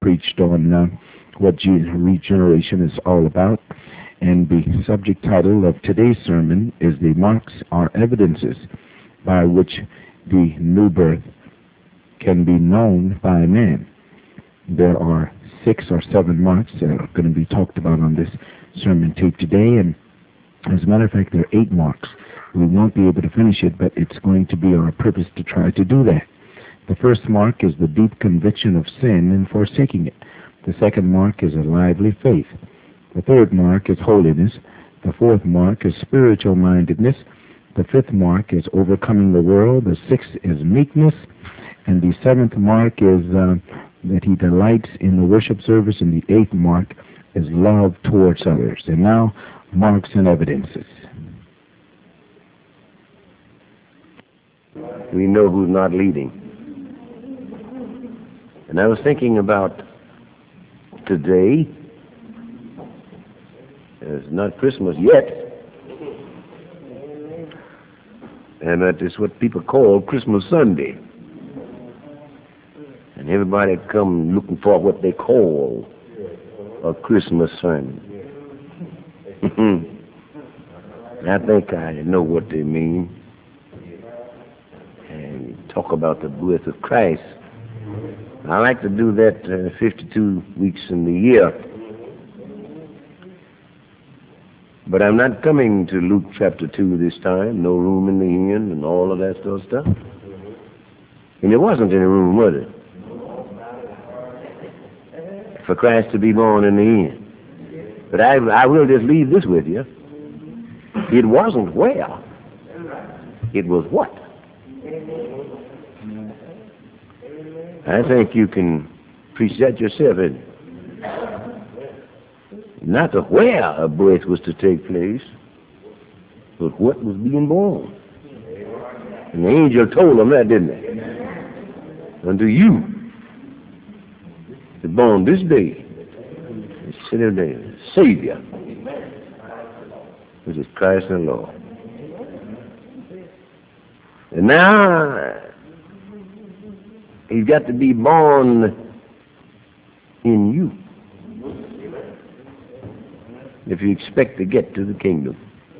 preached on what regeneration is all about. And the subject title of today's sermon is The Marks are Evidences by which the new birth can be known by man. There are 6 or 7 marks that are going to be talked about on this sermon tape today, and as a matter of fact, there are 8 marks. We won't be able to finish it, but it's going to be our purpose to try to do that. The first mark is the deep conviction of sin and forsaking it. The second mark is a lively faith. The third mark is holiness. The fourth mark is spiritual mindedness. The fifth mark is overcoming the world. The sixth is meekness. And the seventh mark is that he delights in the worship service. And the eighth mark is love towards others. And now, marks and evidences. We know who's not leading. And I was thinking about today. It's not Christmas yet. And that is what people call Christmas Sunday. And everybody come looking for what they call a Christmas sermon. I think I know what they mean. And talk about the birth of Christ. I like to do that 52 weeks in the year. But I'm not coming to Luke chapter 2 this time. No room in the inn and all of that sort of stuff. And there wasn't any room, was it? For Christ to be born in the inn. But I will just leave this with you. It wasn't where. It was what. I think you can preach that yourself, isn't it? Not the where a birth was to take place, but what was being born. And the angel told them that, didn't they? Unto you is born this day the Son of David, Savior, which is Christ the Lord. And now he's got to be born in you if you expect to get to the kingdom.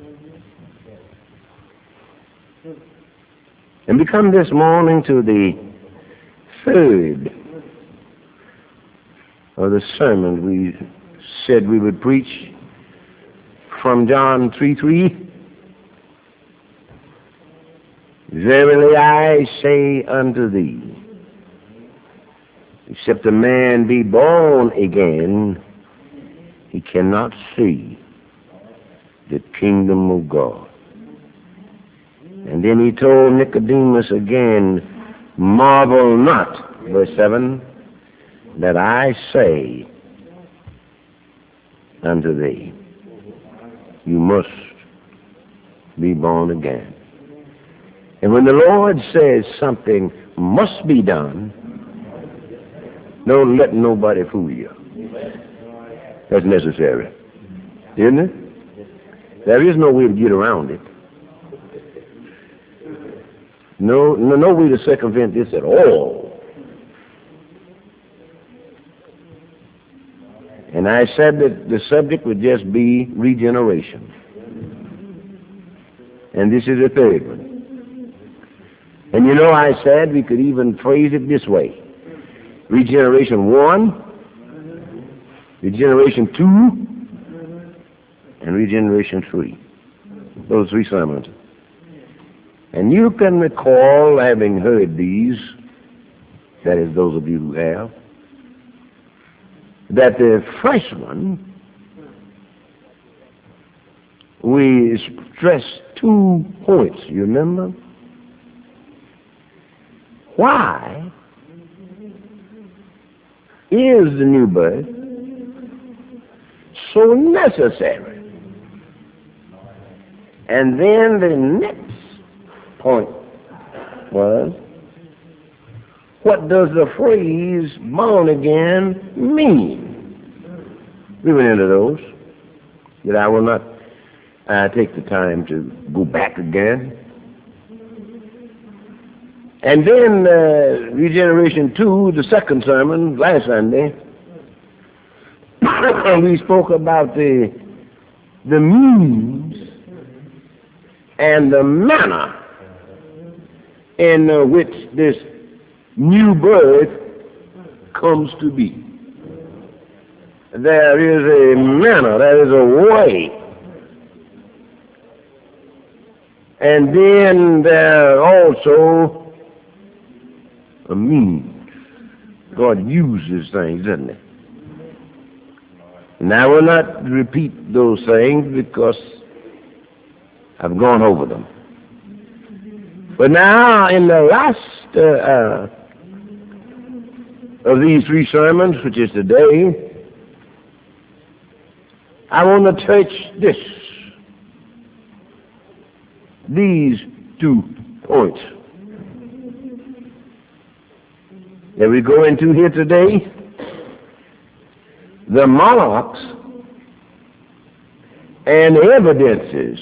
And we come this morning to the third of the sermon we said we would preach from John 3:3. Verily I say unto thee, except a man be born again, he cannot see the kingdom of God. And then he told Nicodemus again, marvel not, verse 7, that I say unto thee, you must be born again. And when the Lord says something must be done, don't let nobody fool you. That's necessary. Isn't it? There is no way to get around it. No way to circumvent this at all. And I said that the subject would just be regeneration. And this is the third one. And you know, I said we could even phrase it this way. Regeneration 1, regeneration 2, and regeneration 3. Those 3 sermons. And you can recall, having heard these, that is, those of you who have, that the first one, we stressed 2 points, you remember? Why is the new birth so necessary? And then the next point was, what does the phrase born again mean? We went into those, but I will not take the time to go back again. And then regeneration 2, the second sermon last Sunday, we spoke about the means and the manner in which this new birth comes to be. There is a manner, there is a way. And then there also a means. God uses things, doesn't he? And I will not repeat those things because I've gone over them. But now, in the last of these three sermons, which is today, I want to touch these 2 points that we go into here today. The marks and evidences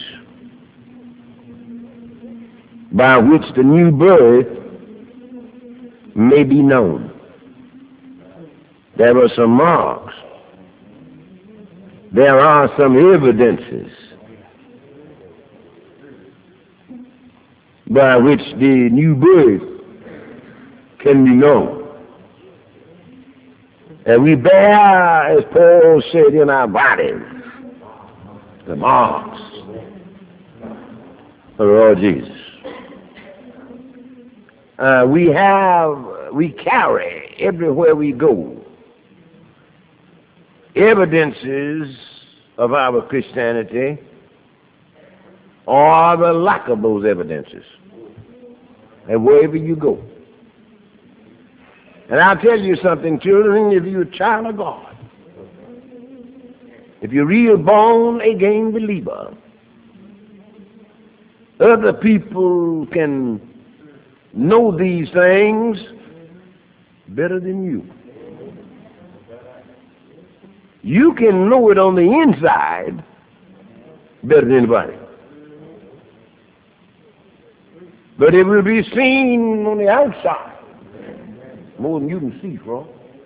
by which the new birth may be known. There are some marks. There are some evidences by which the new birth can be known. And we bear, as Paul said, in our bodies the marks of the Lord Jesus. We carry everywhere we go evidences of our Christianity or the lack of those evidences. And wherever you go. And I'll tell you something, children, if you're a child of God, if you're real born again believer, other people can know these things better than you. You can know it on the inside better than anybody. But it will be seen on the outside more than you can see from.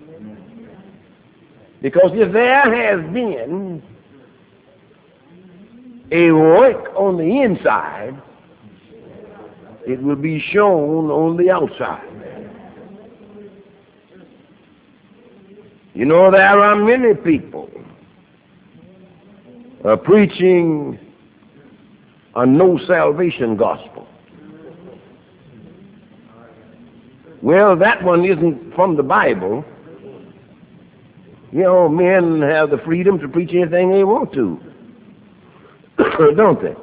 Because if there has been a work on the inside, it will be shown on the outside. You know, there are many people preaching a no salvation gospel. Well, that one isn't from the Bible. You know, men have the freedom to preach anything they want to, don't they?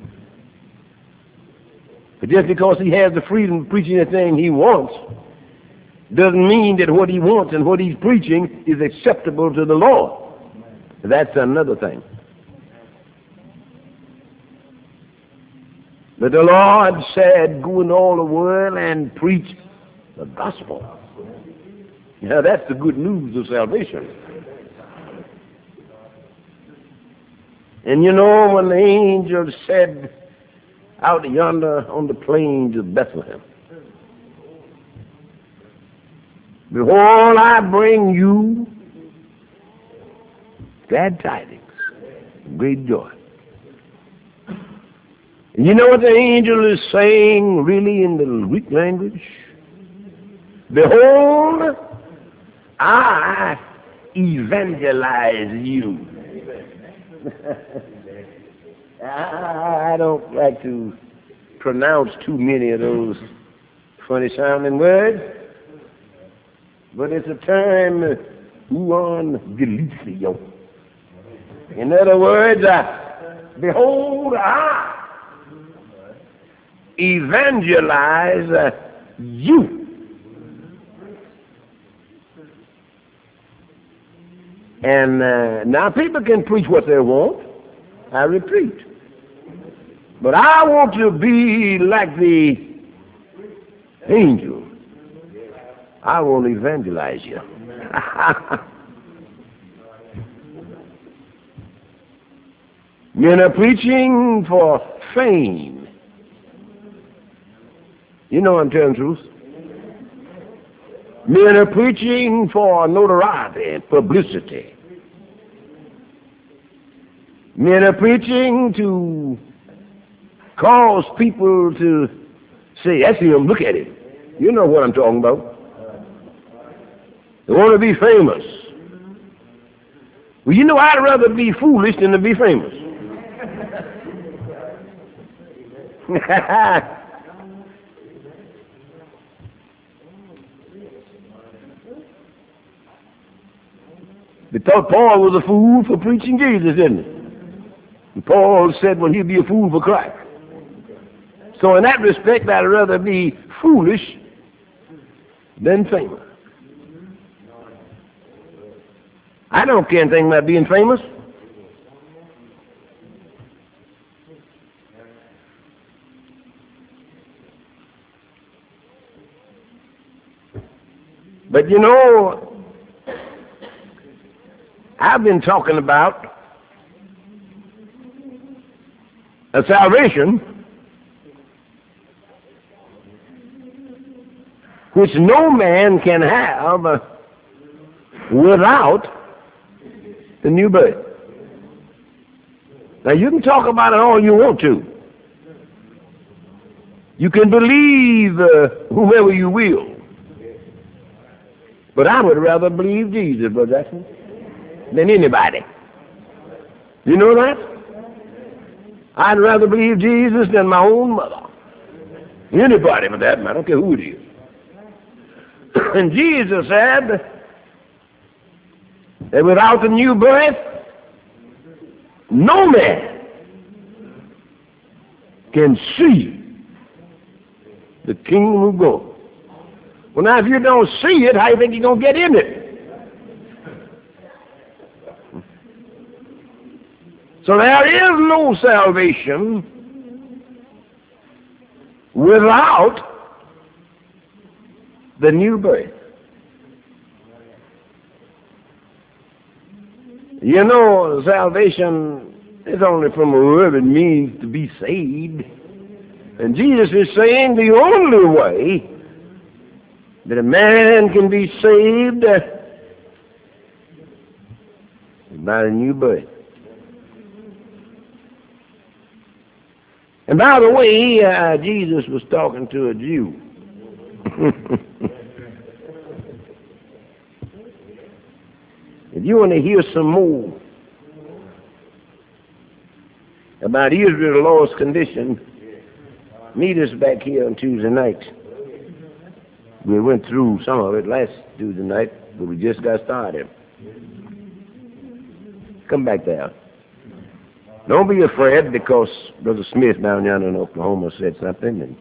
But just because he has the freedom to preach anything he wants doesn't mean that what he wants and what he's preaching is acceptable to the Lord. That's another thing. But the Lord said, go in all the world and preach the gospel. Now that's the good news of salvation. And you know, when the angel said out yonder on the plains of Bethlehem, behold, I bring you glad tidings, great joy. And you know what the angel is saying really in the Greek language? Behold, I evangelize you. I don't like to pronounce too many of those funny sounding words, but it's a term, euangelisio. In other words, behold, I evangelize you. And now people can preach what they want, I repeat. But I want to be like the angel. I will evangelize you. Men are preaching for fame. You know I'm telling the truth. Men are preaching for notoriety and publicity. Men are preaching to cause people to say, "That's him, look at him." You know what I'm talking about. They want to be famous. Well, you know, I'd rather be foolish than to be famous. They thought Paul was a fool for preaching Jesus, didn't he? And Paul said, well, he'd be a fool for Christ. So in that respect, I'd rather be foolish than famous. I don't care anything about being famous. But you know, I've been talking about a salvation which no man can have without the new birth. Now you can talk about it all you want to. You can believe whomever you will. But I would rather believe Jesus, Brother Jackson, than anybody. You know that? I'd rather believe Jesus than my own mother. Anybody for that matter, I don't care who it is. And Jesus said that without the new birth, no man can see the kingdom of God. Well, now, if you don't see it, how do you think you're going to get in it? So there is no salvation without the new birth. You know, salvation is only from a word it means to be saved. And Jesus is saying the only way that a man can be saved is by a new birth. And by the way, Jesus was talking to a Jew. If you want to hear some more about Israel's lost condition, meet us back here on Tuesday night. We went through some of it last Tuesday night, but we just got started. Come back there. Don't be afraid because Brother Smith down yonder in Oklahoma said something and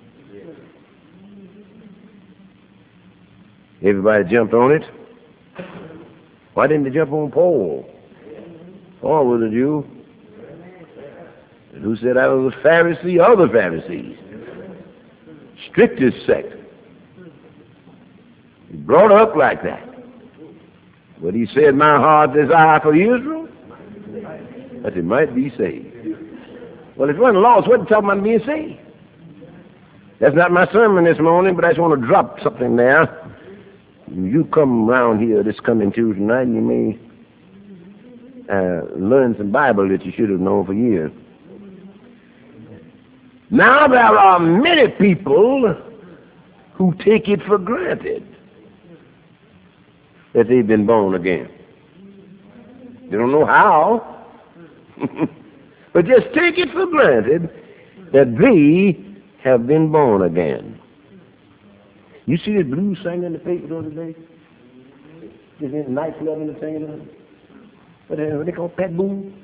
everybody jumped on it. Why didn't they jump on Paul? Paul was a Jew. And who said I was a Pharisee? Other Pharisees. Strictest sect. He brought up like that. But he said, my heart desire for Israel, that it might be saved. Well, if it wasn't lost, what are you talking about being saved? That's not my sermon this morning, but I just want to drop something there. You come around here this coming Tuesday night, and you may learn some Bible that you should have known for years. Now there are many people who take it for granted that they've been born again. They don't know how, but just take it for granted that they have been born again. You see the blues singer in the paper the other day? Just in the nightclub and the singing. What they call Pat Boone?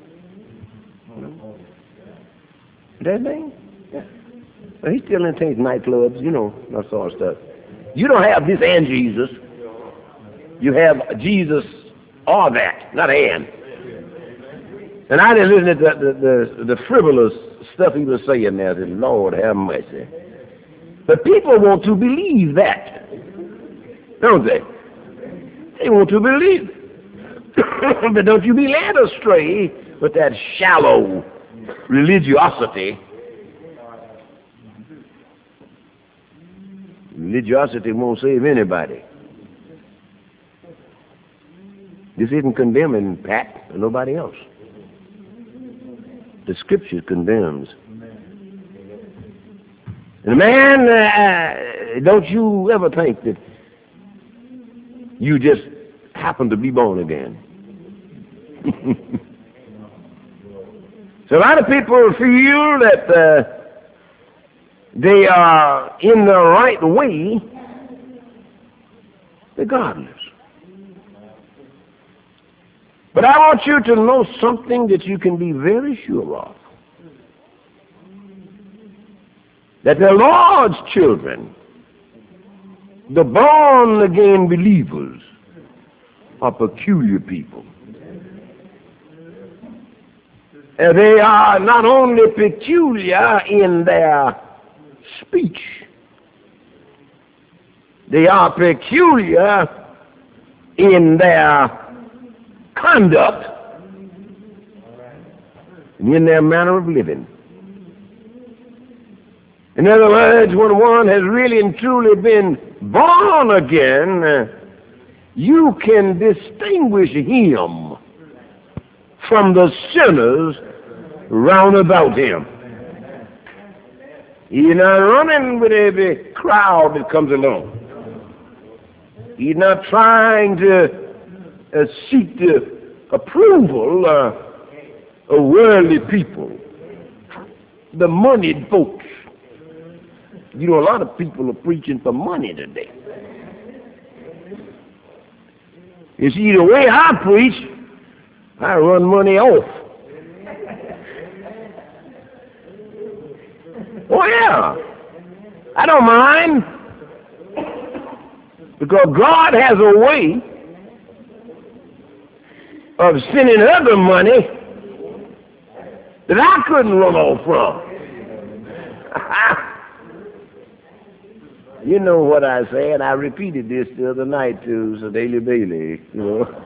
That thing? Yeah. Well, he still entertains nightclubs, you know, that sort of stuff. You don't have this and Jesus. You have Jesus or that, not and. And I didn't listen to the frivolous stuff he was saying there. I said, Lord have mercy. But people want to believe that, don't they? They want to believe it. But don't you be led astray with that shallow religiosity. Religiosity won't save anybody. This isn't condemning Pat or nobody else. The Scripture condemns. And man, don't you ever think that you just happen to be born again. So a lot of people feel that they are in the right way regardless. But I want you to know something that you can be very sure of. That the Lord's children, the born-again believers, are peculiar people. And they are not only peculiar in their speech, they are peculiar in their conduct and in their manner of living. In other words, when one has really and truly been born again, you can distinguish him from the sinners round about him. He's not running with every crowd that comes along. He's not trying to seek the approval of worldly people, the moneyed folks. You know, a lot of people are preaching for money today. You see, the way I preach, I run money off. Oh, yeah. I don't mind. Because God has a way of sending other money that I couldn't run off from. You know what I say, and I repeated this the other night to Sedalia Bailey, you know.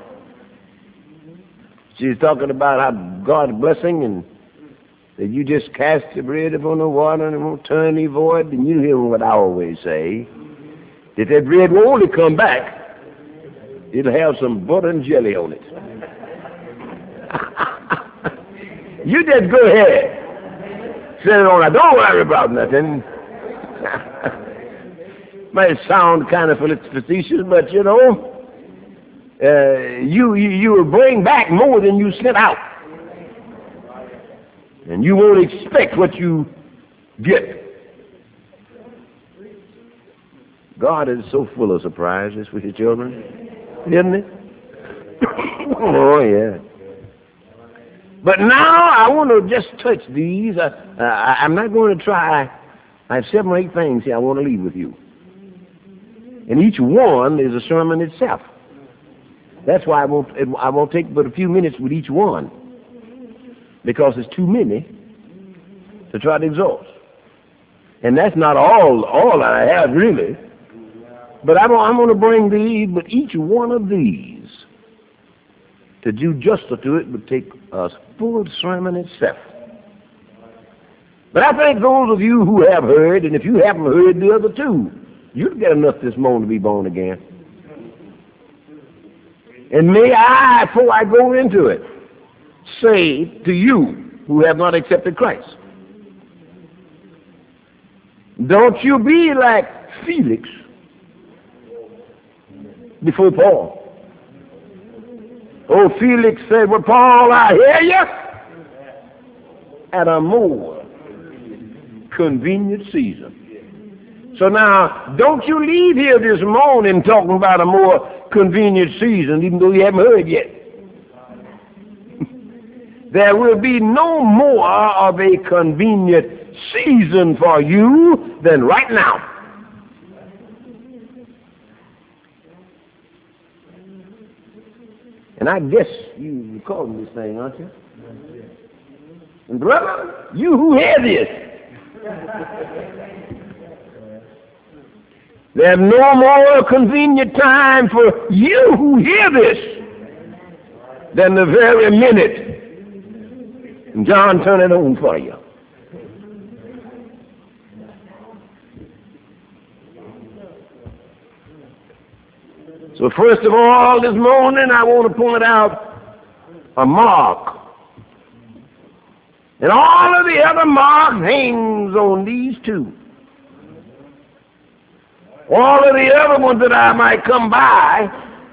She's talking about how God's blessing and that you just cast your bread upon the water and it won't turn any void. And you hear what I always say, that bread will only come back, it'll have some butter and jelly on it. You just go ahead, set it on. I don't worry about nothing. Might sound kind of facetious, but you know, you will bring back more than you sent out. And you won't expect what you get. God is so full of surprises with his children, isn't it? Oh, yeah. But now I want to just touch these. I'm not going to try. I have 7 or 8 things here I want to leave with you. And each one is a sermon itself. That's why I won't take but a few minutes with each one, because it's too many to try to exhaust. And that's not all I have really. But I'm going to bring these, but each one of these, to do justice to it, would take a full sermon itself. But I think those of you who have heard, and if you haven't heard the other two, you'll get enough this morning to be born again. And may I, before I go into it, say to you who have not accepted Christ, don't you be like Felix before Paul. Oh, Felix said, well, Paul, I hear you at a more convenient season. So now, don't you leave here this morning talking about a more convenient season, even though you haven't heard yet. There will be no more of a convenient season for you than right now. And I guess you're calling this thing, aren't you? And brother, you who hear this, there's no more convenient time for you who hear this than the very minute. And John, turn it on for you. So first of all, this morning I want to point out a mark And all of the other marks hangs on these two. All of the other ones that I might come by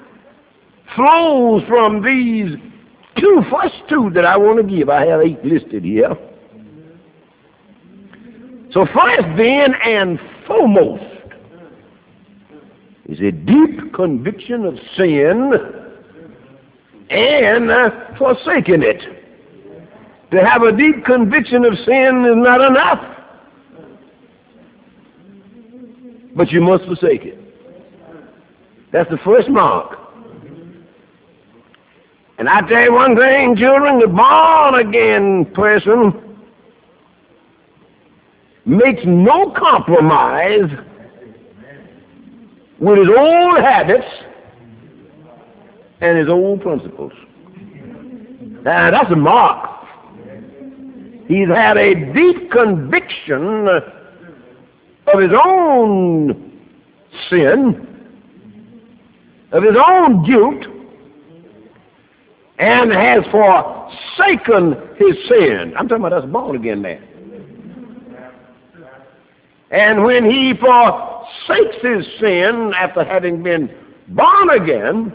flows from these first two that I want to give. I have 8 listed here. So first then and foremost is a deep conviction of sin and forsaking it. To have a deep conviction of sin is not enough, but you must forsake it. That's the first mark. And I tell you one thing, children, the born-again person makes no compromise with his old habits and his old principles. Now, that's a mark. He's had a deep conviction of his own sin, of his own guilt, and has forsaken his sin. I'm talking about us born again man. And when he forsakes his sin after having been born again,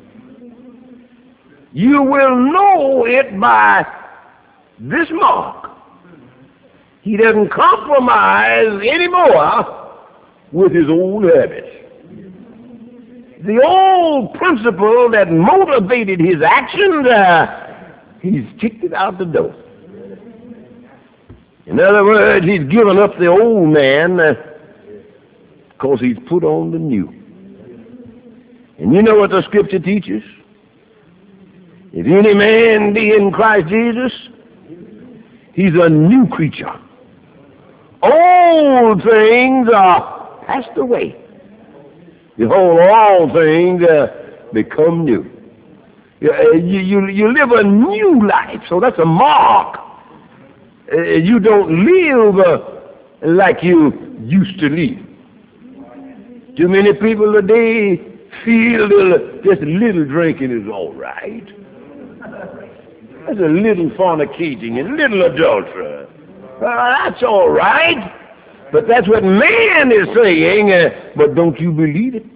you will know it by this mark. He doesn't compromise anymore with his old habits. The old principle that motivated his actions, he's kicked it out the door. In other words, he's given up the old man because he's put on the new. And you know what the scripture teaches? If any man be in Christ Jesus, he's a new creature. Old things are passed away. Behold, all things become new. You live a new life, so that's a mark. You don't live like you used to live. Too many people today feel just a little drinking is all right. There's a little fornicating and little adultery. That's all right. But that's what man is saying, but don't you believe it?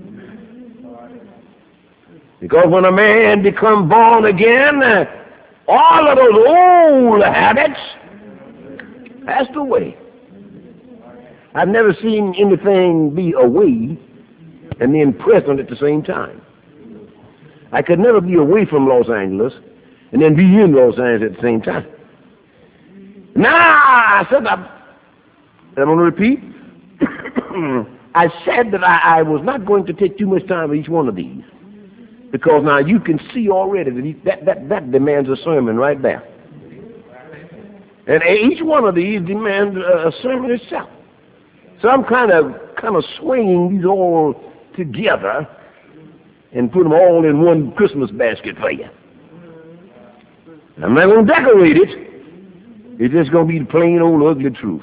Because when a man becomes born again, all of those old habits passed away. I've never seen anything be away and then present at the same time. I could never be away from Los Angeles and then be in Los Angeles at the same time. Now, I said, I'm going to repeat. I said that I was not going to take too much time with each one of these, because now you can see already that demands a sermon right there. And each one of these demands a sermon itself. So I'm kind of swinging these all together and put them all in one Christmas basket for you. I'm not going to decorate it. It's just going to be the plain old ugly truth.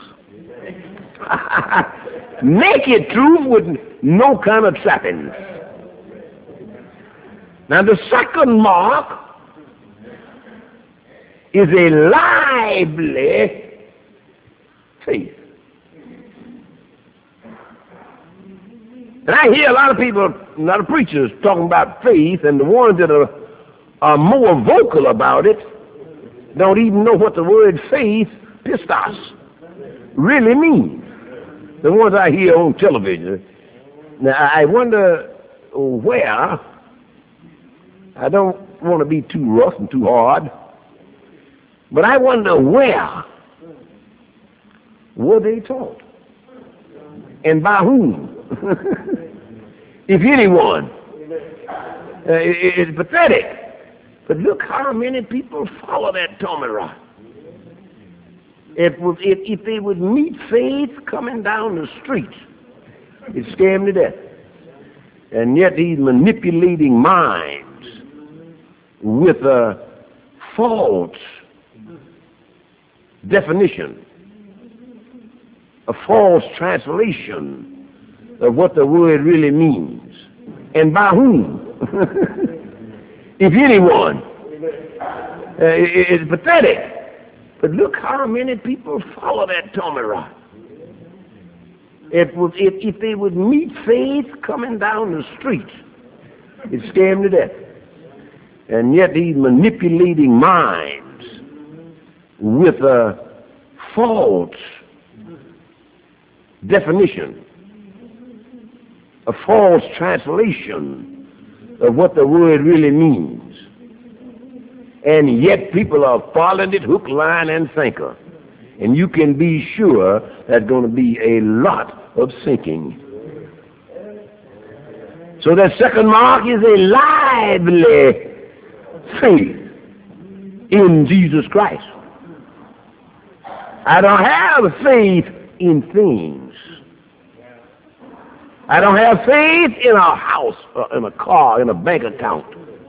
Naked truth with no kind of trappings. Now the second mark is a lively faith. And I hear a lot of people, a lot of preachers talking about faith, and the ones that are more vocal about it don't even know what the word faith, pistos, really means. The ones I hear on television. Now I wonder where, I don't want to be too rough and too hard, but I wonder where were they taught? And by whom? If anyone. It's pathetic. But look how many people follow that Tommy Rock. If they would meet faith coming down the street, it'd scare them to death. And yet he's manipulating minds with a false definition, a false translation of what the word really means. And by whom? If anyone. It's pathetic. But look how many people follow that Tommy Rod. If they would meet faith coming down the street, it'd scare them to death. And yet he's manipulating minds with a false definition, a false translation of what the word really means. And yet people are following it hook, line, and sinker. And you can be sure there's going to be a lot of sinking. So that second mark is a lively faith in Jesus Christ. I don't have faith in things. I don't have faith in a house, or in a car, in a bank account.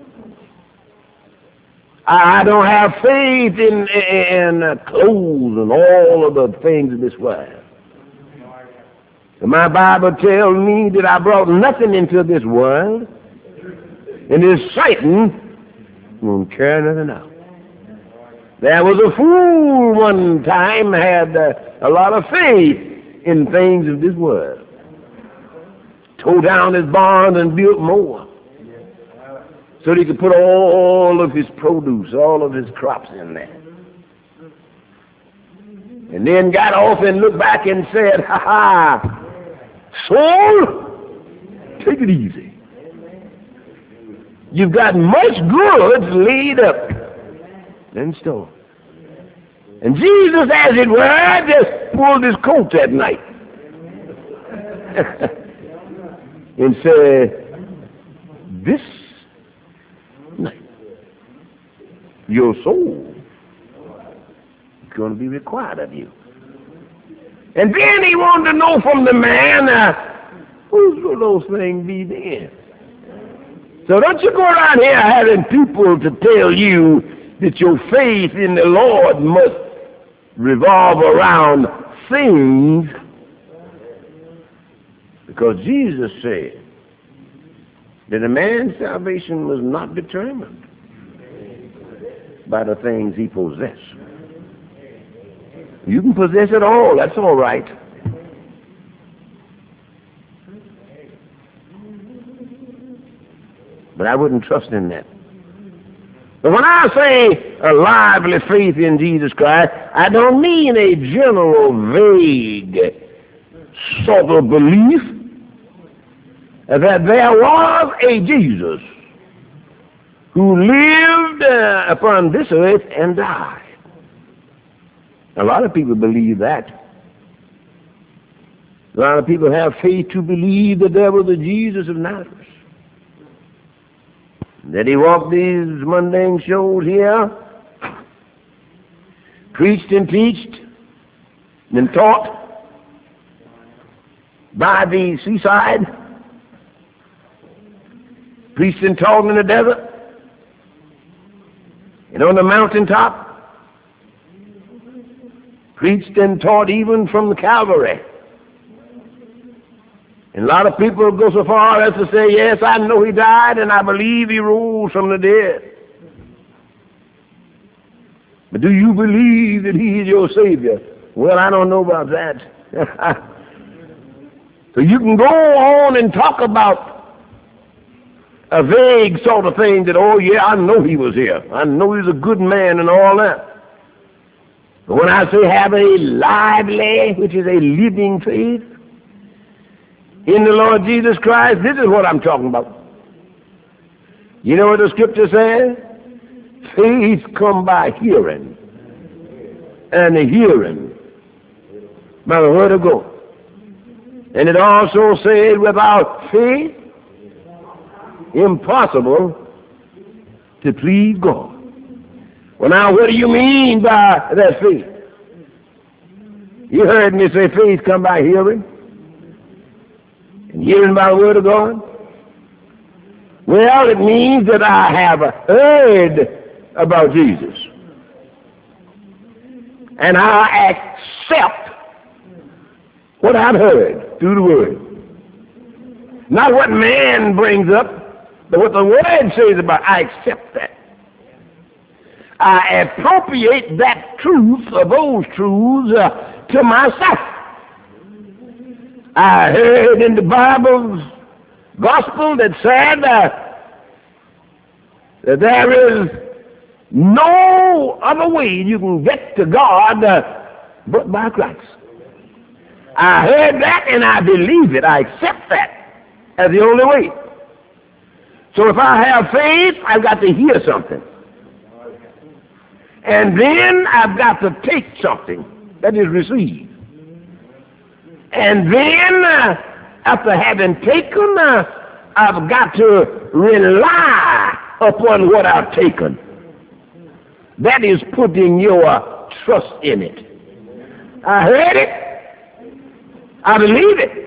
I don't have faith in clothes and all of the things of this world. And my Bible tells me that I brought nothing into this world, and this Satan won't carry nothing out. There was a fool one time had a lot of faith in things of this world. Tore down his barn and built more, so that he could put all of his produce, all of his crops in there. And then got off and looked back and said, "Ha ha, soul, take it easy. You've got much goods laid up in store." And Jesus, as it were, just pulled his coat that night and said, "This night, your soul is going to be required of you." And then he wanted to know from the man, whose will those things be then? So don't you go around here having people to tell you that your faith in the Lord must revolve around things, because Jesus said that a man's salvation was not determined by the things he possessed. You can possess it all, that's all right. But I wouldn't trust in that. But when I say a lively faith in Jesus Christ, I don't mean a general, vague sort of belief that there was a Jesus who lived upon this earth and died. A lot of people believe that. A lot of people have faith to believe that there was a Jesus of Nazareth, that he walked these mundane shows here, preached and teached and taught by the seaside, preached and taught in the desert, and on the mountaintop, preached and taught even from the Calvary. And a lot of people go so far as to say, "Yes, I know he died, and I believe he rose from the dead." But do you believe that he is your Savior? Well, I don't know about that. So you can go on and talk about a vague sort of thing that, "Oh yeah, I know he was here. I know he's a good man," and all that. But when I say have a lively, which is a living faith in the Lord Jesus Christ, this is what I'm talking about. You know what the scripture says? Faith come by hearing, and the hearing by the word of God. And it also says, without faith, impossible to please God. Well, now, what do you mean by that faith? You heard me say faith come by hearing, and hearing by the word of God. Well, it means that I have heard about Jesus, and I accept what I've heard through the word. Not what man brings up, but what the word says about it. I accept that. I appropriate that truth or those truths to myself. I heard in the Bible's gospel that said that there is no other way you can get to God but by Christ. I heard that and I believe it. I accept that as the only way. So if I have faith, I've got to hear something. And then I've got to take something that is received. And then, after having taken, I've got to rely upon what I've taken. That is putting your trust in it. I heard it. I believe it.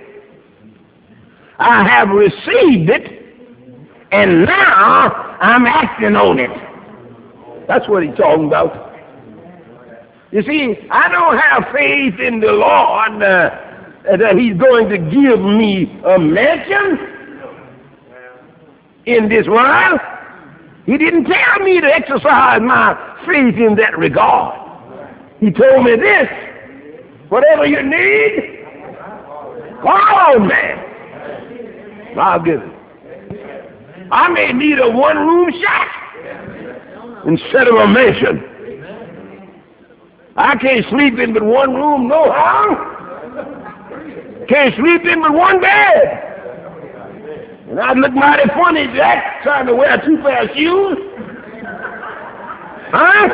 I have received it. And now I'm acting on it. That's what he's talking about. You see, I don't have faith in the Lord that he's going to give me a mansion in this world. He didn't tell me to exercise my faith in that regard. He told me this: whatever you need, call on me. I'll give it. I may need a one-room shack instead of a mansion. I can't sleep in but one room, no how. Can't sleep in but one bed. And I'd look mighty funny, Jack, trying to wear 2 pairs of shoes. Huh?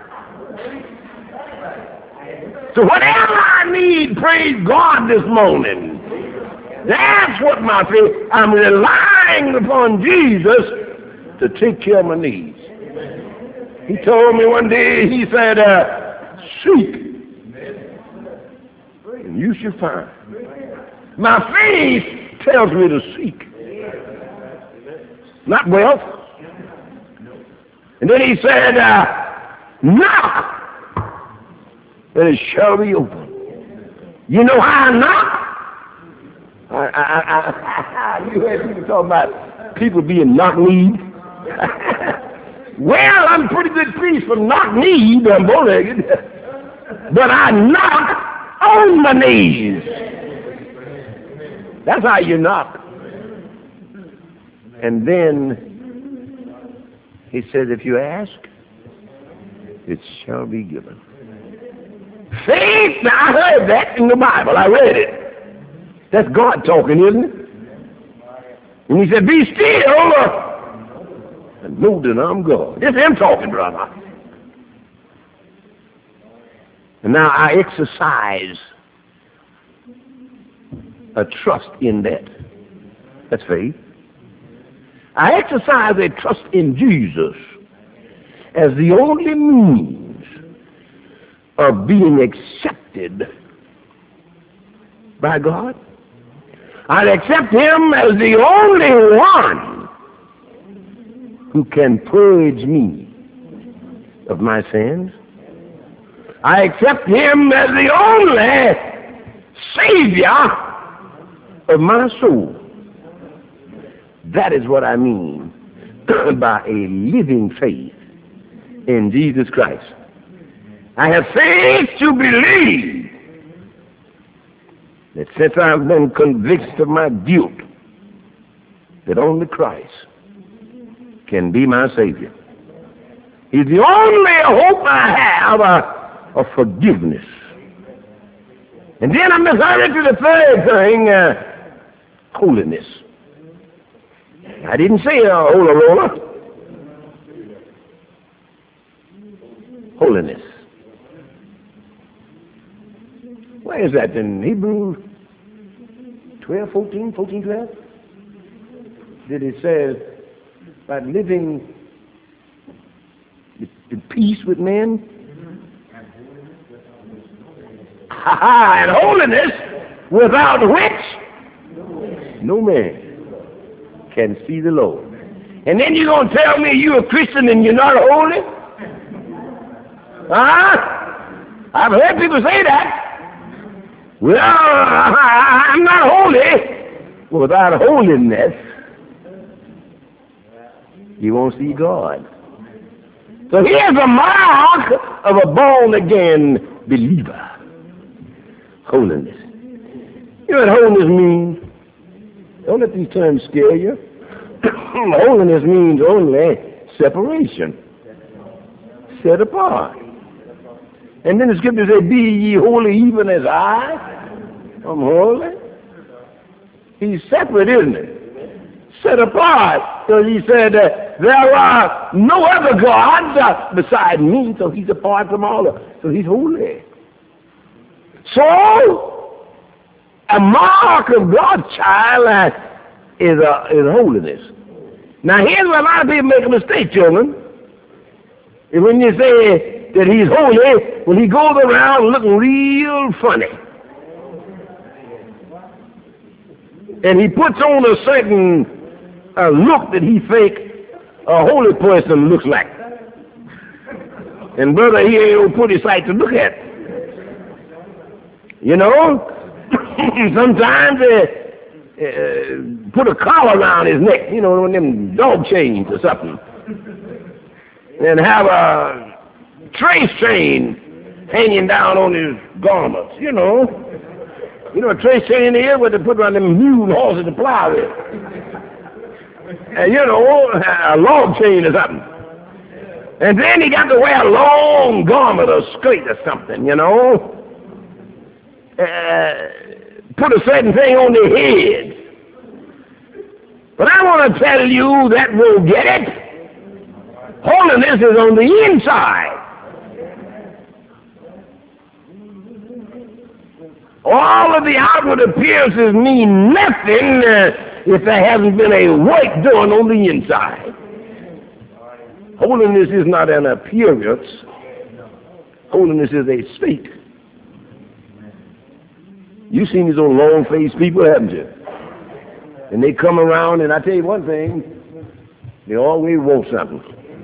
So whatever I need, praise God this morning. That's what my faith. I'm relying upon Jesus to take care of my needs. He told me one day, he said, seek, and you shall find. My faith tells me to seek, not wealth. And then he said, knock, and it shall be open. You know how I knock? You heard people talk about people being knock-kneed. Well, I'm a pretty good priest from knock-kneed, I'm bow-legged, but I knock on my knees. That's how you knock. And then he says, if you ask, it shall be given. Faith, now I heard that in the Bible, I read it. That's God talking, isn't it? And he said, be still and know that I'm God. This is him talking, brother. And now I exercise a trust in that. That's faith. I exercise a trust in Jesus as the only means of being accepted by God. I accept him as the only one who can purge me of my sins. I accept him as the only Savior of my soul. That is what I mean by a living faith in Jesus Christ. I have faith to believe that since I've been convicted of my guilt, that only Christ can be my Savior. He's the only hope I have of forgiveness. And then I'm referring to the third thing, holiness. I didn't say hola rola. Holiness. Where is that in Hebrews 12, 14, 12? That it says about living in peace with men. And holiness, without which no man can see the Lord. And then you're going to tell me you're a Christian and you're not holy? Huh? I've heard people say that. Well, I'm not holy. Without holiness, you won't see God. So here's a mark of a born-again believer. Holiness. You know what holiness means? Don't let these terms scare you. Holiness means only separation. Set apart. And then the scripture says, be ye holy even as I am holy. He's separate, isn't it? Set apart. So he said, there are no other gods beside me, so he's apart from all of them. So he's holy. So, a mark of God's child is holiness. Now, here's where a lot of people make a mistake, children. And when you say that he's holy, well, he goes around looking real funny. And he puts on a certain look that he thinks a holy person looks like. And brother, he ain't a pretty sight to look at. You know, sometimes put a collar around his neck, you know, one of them dog chains or something. And have a trace chain hanging down on his garments, you know. You know, a trace chain is what they put around them mule horses to plow with. And, you know, a log chain or something. And then he got to wear a long garment or skirt or something, you know. Put a certain thing on their head. But I want to tell you that won't get it. Holiness is on the inside. All of the outward appearances mean nothing if there hasn't been a work done on the inside. Holiness is not an appearance. Holiness is a state. You've seen these old long-faced people, haven't you? And they come around, and I tell you one thing, they always want something.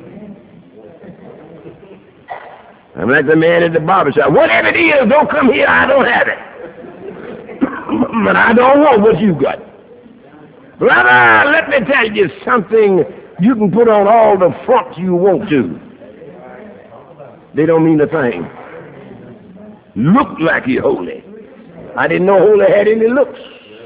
I'm like the man at the barbershop. Whatever it is, don't come here, I don't have it. But I don't want what you got. Brother, let me tell you something. You can put on all the front you want to. They don't mean a thing. Look like you're holy. I didn't know holy had any looks.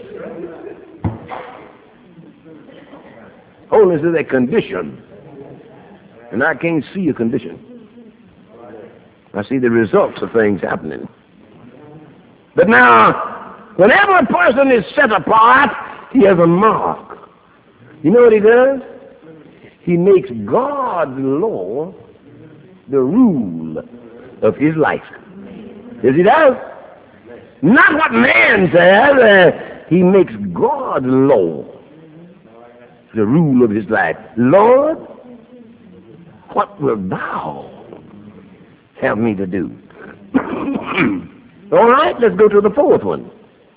Holiness is a condition. And I can't see a condition. I see the results of things happening. But now, whenever a person is set apart, he has a mark. You know what he does? He makes God's law the rule of his life. Yes, he does. Not what man says. He makes God's law the rule of his life. Lord, what wilt thou have me to do? All right, let's go to the fourth one.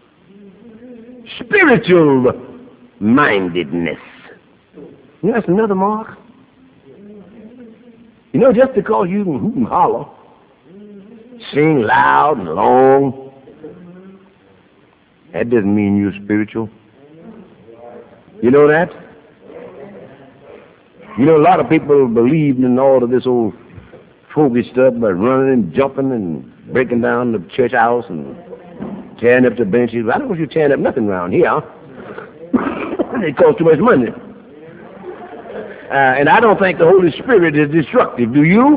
Spiritual mindedness. You know, that's another mark. You know, just because you can hoot and holler, sing loud and long, that doesn't mean you're spiritual. You know that? You know, a lot of people believe in all of this old fogey stuff by running and jumping and breaking down the church house and tearing up the benches. I don't want you tearing up nothing around here. It costs too much money. And I don't think the Holy Spirit is destructive. Do you?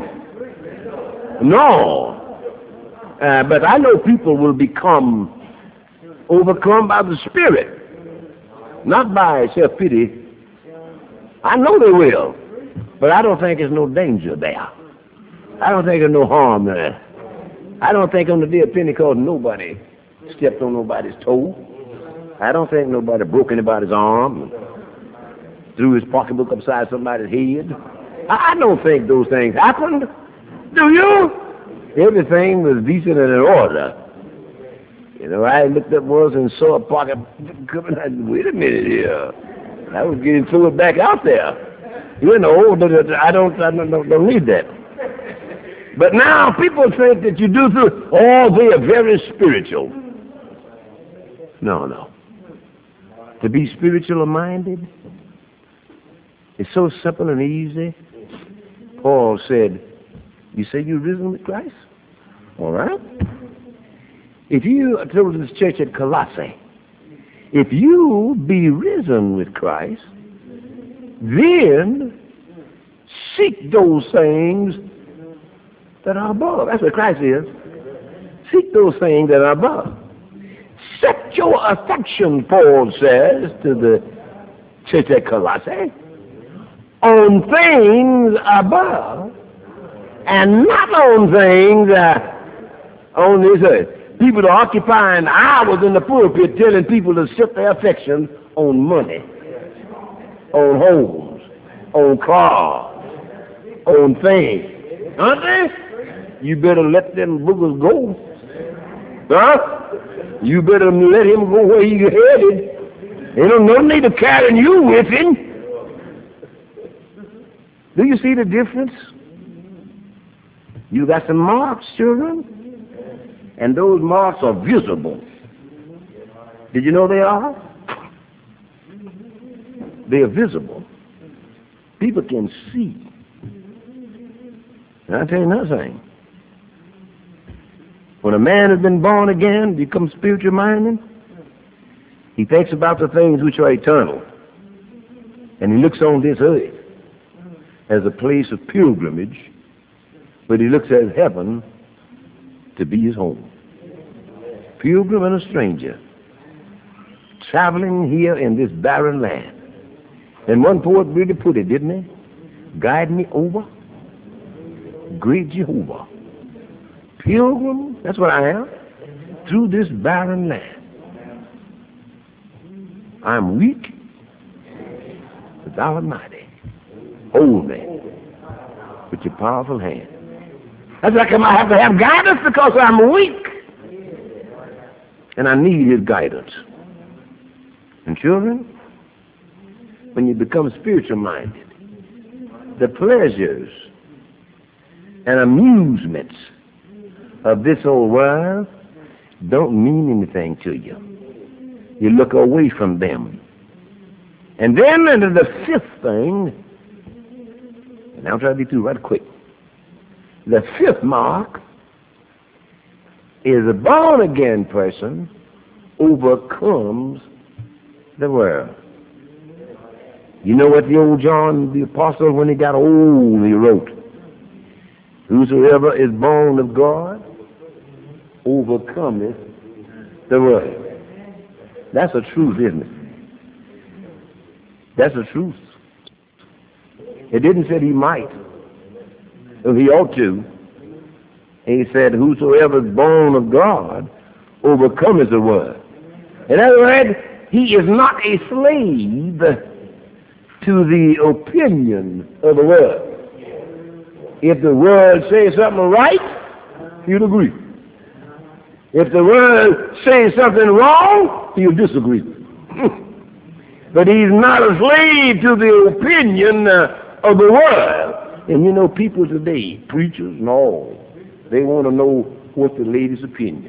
No. But I know people will become overcome by the Spirit, not by self-pity. I know they will, but I don't think there's no danger there. I don't think there's no harm there. I don't think on the day of Pentecost nobody stepped on nobody's toe. I don't think nobody broke anybody's arm and threw his pocketbook upside somebody's head. I don't think those things happened. Do you? Everything was decent and in order. You know, I looked up once and saw a pocket coming out. Wait a minute here. I was getting through it back out there. You know, I don't need that. But now people think that you do through, oh, they are very spiritual. No. To be spiritual minded is so simple and easy. Paul said, you say you're risen with Christ? All right. If you, I told this church at Colossae, if you be risen with Christ, then seek those things that are above. That's what Christ is. Seek those things that are above. Set your affection, Paul says to the church at Colossae, on things above and not on things on this earth. People are occupying hours in the pulpit telling people to set their affection on money, on homes, on cars, on things. Aren't they? You better let them boogers go. Huh? You better let him go where he's headed. Ain't no need of carrying you with him. Do you see the difference? You got some marks, children, and those marks are visible. Did you know they are? They are visible. People can see. And I'll tell you another thing. When a man has been born again, becomes spiritual minded, he thinks about the things which are eternal. And he looks on this earth as a place of pilgrimage, but he looks at heaven to be his home. Pilgrim and a stranger, traveling here in this barren land. And one poet really put it, didn't he? Guide me over, great Jehovah. Pilgrim, that's what I am, through this barren land. I'm weak, but thou art mighty. Hold me with your powerful hand. That's like I have to have guidance because I'm weak. And I need his guidance. And children, when you become spiritual minded, the pleasures and amusements of this old world don't mean anything to you. You look away from them. And then into the fifth thing, and I'll try to be through right quick. The fifth mark is a born-again person overcomes the world. You know what the old John the Apostle, when he got old, he wrote, whosoever is born of God overcometh the world. That's the truth, isn't it? That's the truth. It didn't say he might. He ought to. He said, whosoever is born of God overcometh the world. In other words, he is not a slave to the opinion of the world. If the world says something right, he'll agree. If the world says something wrong, he'll disagree. But he's not a slave to the opinion of the world. And you know, people today, preachers and all, they want to know what the lady's opinion.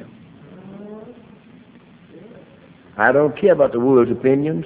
I don't care about the world's opinions.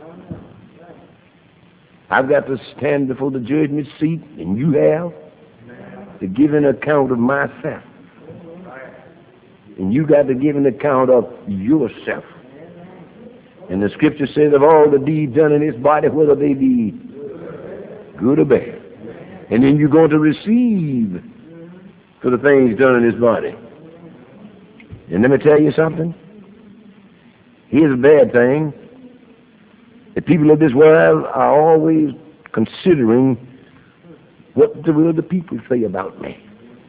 I've got to stand before the judgment seat, and you have, to give an account of myself. And you got to give an account of yourself. And the scripture says of all the deeds done in this body, whether they be good or bad. And then you're going to receive for the things done in this body. And let me tell you something. Here's a bad thing. The people of this world are always considering what will the people say about me.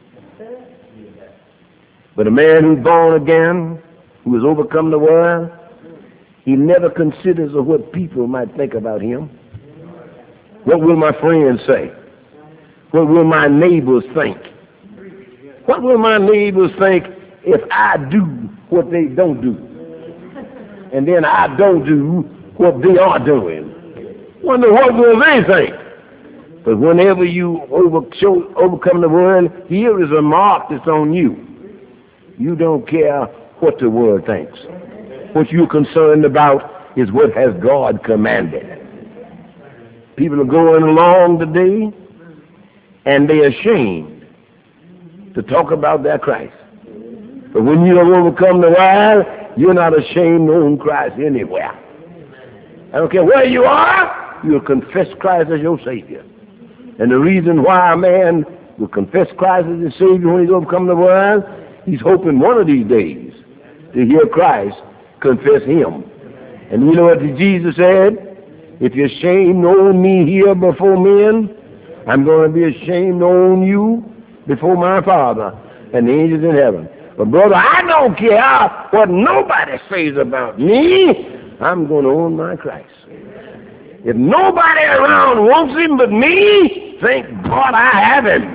But a man who's born again, who has overcome the world, he never considers of what people might think about him. What will my friends say? What will my neighbors think? What will my neighbors think if I do what they don't do? And then I don't do what they are doing. Wonder what will they think? But whenever you overcome the world, here is a mark that's on you. You don't care what the world thinks. What you're concerned about is what has God commanded. People are going along today, and they're ashamed to talk about their Christ. But when you don't overcome the world, you're not ashamed to own Christ anywhere. I don't care where you are, you'll confess Christ as your Savior. And the reason why a man will confess Christ as his Savior when he's overcome the world, he's hoping one of these days to hear Christ confess him. And you know what Jesus said? If you're ashamed to own me here before men, I'm going to be ashamed to own you before my Father and the angels in heaven. But brother, I don't care what nobody says about me. I'm going to own my Christ. If nobody around wants him but me, thank God I have him.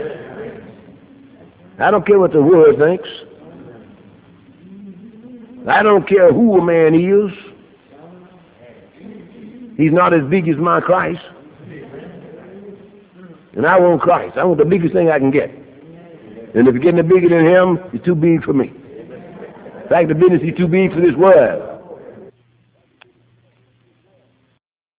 I don't care what the world thinks. I don't care who a man is. He's not as big as my Christ. And I want Christ. I want the biggest thing I can get. And if you're getting bigger than him, it's too big for me. In fact, the business is too big for this world.